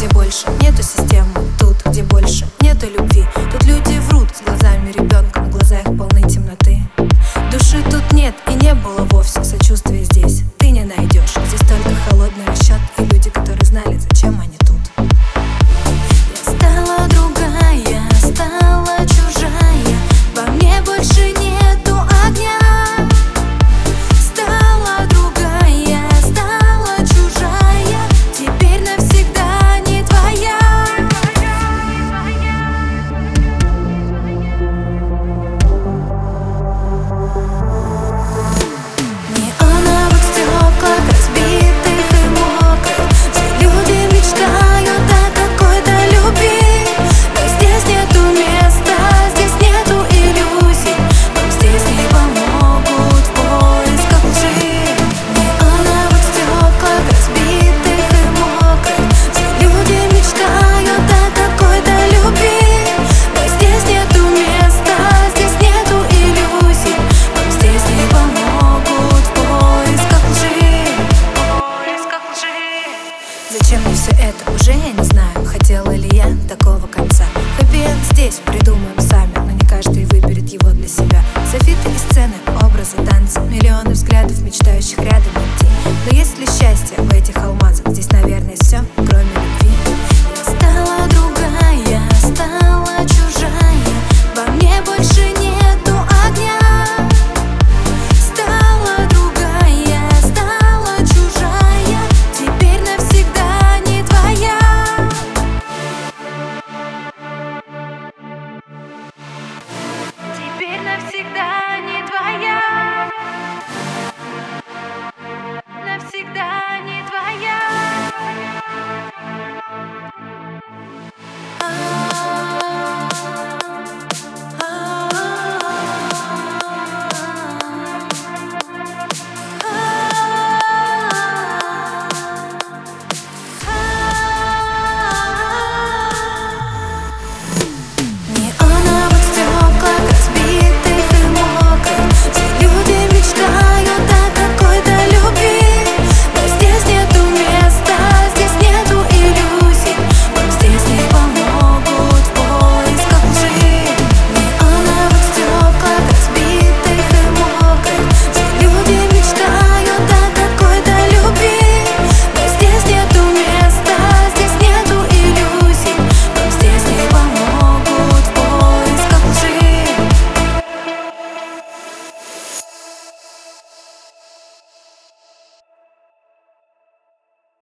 где больше нету системы, тут, где больше нету любви. Тут люди врут с глазами ребенка, но глаза их полны темноты. Души тут нет и не было вовсе, сочувствия здесь ты не найдешь. Здесь только холодный расчет и люди, которые знали, зачем они тут. Я стала другая, стала чужая, во мне больше нету огня. Стала другая, стала чужая, теперь навсегда не твоя. Неоновых стеклах, разбитых и мокрых, все люди мечтают о какой-то любви. Но здесь нету места, здесь нету иллюзий, нам здесь не помогут в поисках лжи. Неоновых стеклах, разбитых и мокрых, все люди мечтают о какой-то любви. Но здесь нету места, здесь нету иллюзий, нам здесь не помогут в поисках лжи. Зачем мне все это, уже я не знаю. Хотела ли я такого конца? Хэппи-энд здесь придумаем сами, но не каждый выберет его для себя. Софиты и сцены, образы, танцы, миллионы взглядов, мечтающих рядом идти. Но есть ли счастье в этих алмазах?